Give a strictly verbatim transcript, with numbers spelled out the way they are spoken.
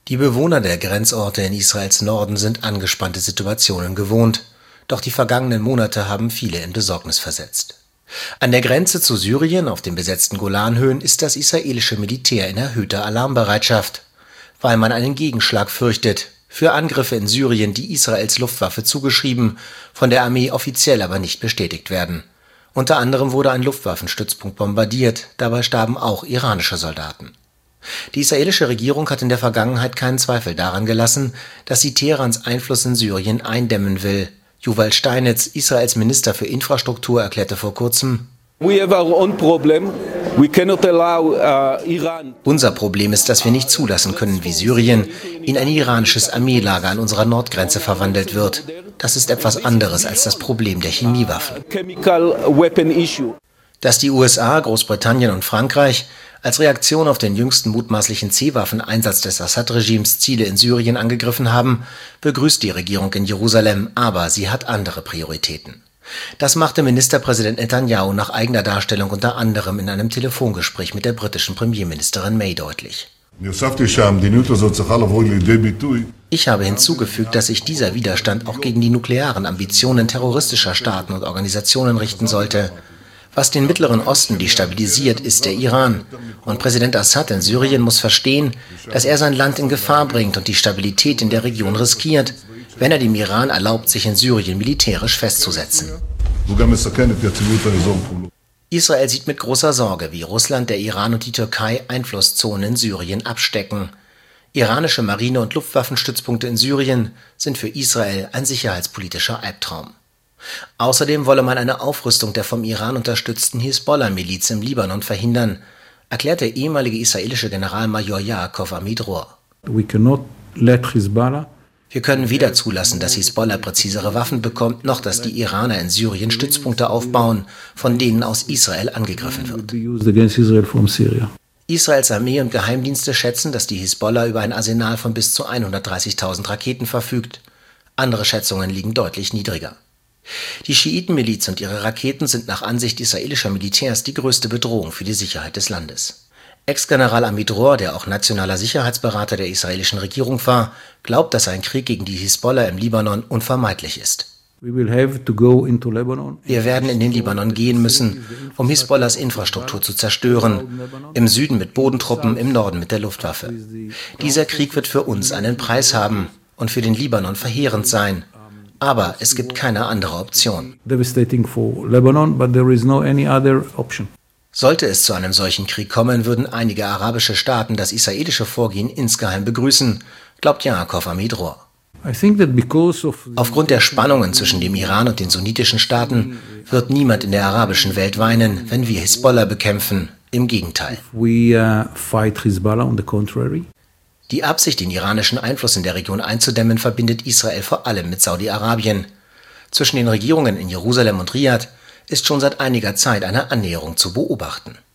Die Bewohner der Grenzorte in Israels Norden sind angespannte Situationen gewohnt, doch die vergangenen Monate haben viele in Besorgnis versetzt. An der Grenze zu Syrien auf den besetzten Golanhöhen ist das israelische Militär in erhöhter Alarmbereitschaft, weil man einen Gegenschlag fürchtet für Angriffe in Syrien, die Israels Luftwaffe zugeschrieben, von der Armee offiziell aber nicht bestätigt werden. Unter anderem wurde ein Luftwaffenstützpunkt bombardiert, dabei starben auch iranische Soldaten. Die israelische Regierung hat in der Vergangenheit keinen Zweifel daran gelassen, dass sie Teherans Einfluss in Syrien eindämmen will. Yuval Steinitz, Israels Minister für Infrastruktur, erklärte vor kurzem: We have our own problem. We cannot allow uh, Iran. Unser Problem ist, dass wir nicht zulassen können, wie Syrien in ein iranisches Armeelager an unserer Nordgrenze verwandelt wird. Das ist etwas anderes als das Problem der Chemiewaffen. Chemical weapon issue. Dass die U S A, Großbritannien und Frankreich als Reaktion auf den jüngsten mutmaßlichen C-Waffen-Einsatz des Assad-Regimes Ziele in Syrien angegriffen haben, begrüßt die Regierung in Jerusalem, aber sie hat andere Prioritäten. Das machte Ministerpräsident Netanyahu nach eigener Darstellung unter anderem in einem Telefongespräch mit der britischen Premierministerin May deutlich. Ich habe hinzugefügt, dass sich dieser Widerstand auch gegen die nuklearen Ambitionen terroristischer Staaten und Organisationen richten sollte. Was den Mittleren Osten destabilisiert, ist der Iran. Und Präsident Assad in Syrien muss verstehen, dass er sein Land in Gefahr bringt und die Stabilität in der Region riskiert, wenn er dem Iran erlaubt, sich in Syrien militärisch festzusetzen. Israel sieht mit großer Sorge, wie Russland, der Iran und die Türkei Einflusszonen in Syrien abstecken. Iranische Marine- und Luftwaffenstützpunkte in Syrien sind für Israel ein sicherheitspolitischer Albtraum. Außerdem wolle man eine Aufrüstung der vom Iran unterstützten Hisbollah-Miliz im Libanon verhindern, erklärt der ehemalige israelische Generalmajor Yaakov Amidror. We cannot let Hezbollah Wir können weder zulassen, dass Hisbollah präzisere Waffen bekommt, noch dass die Iraner in Syrien Stützpunkte aufbauen, von denen aus Israel angegriffen wird. Israels Armee und Geheimdienste schätzen, dass die Hisbollah über ein Arsenal von bis zu hundertdreißigtausend Raketen verfügt. Andere Schätzungen liegen deutlich niedriger. Die Schiitenmiliz und ihre Raketen sind nach Ansicht israelischer Militärs die größte Bedrohung für die Sicherheit des Landes. Ex-General Amidror, der auch nationaler Sicherheitsberater der israelischen Regierung war, glaubt, dass ein Krieg gegen die Hisbollah im Libanon unvermeidlich ist. We will have to go into Lebanon. Wir werden in den Libanon gehen müssen, um Hisbollahs Infrastruktur zu zerstören. Im Süden mit Bodentruppen, im Norden mit der Luftwaffe. Dieser Krieg wird für uns einen Preis haben und für den Libanon verheerend sein. Aber es gibt keine andere Option. Devastating for Lebanon, but there is no any other option. Sollte es zu einem solchen Krieg kommen, würden einige arabische Staaten das israelische Vorgehen insgeheim begrüßen, glaubt Yaakov Amidror. I think that because of Aufgrund der Spannungen zwischen dem Iran und den sunnitischen Staaten wird niemand in der arabischen Welt weinen, wenn wir Hisbollah bekämpfen. Im Gegenteil. we uh, fight Hezbollah, on the contrary. Die Absicht, den iranischen Einfluss in der Region einzudämmen, verbindet Israel vor allem mit Saudi-Arabien. Zwischen den Regierungen in Jerusalem und Riad ist schon seit einiger Zeit eine Annäherung zu beobachten.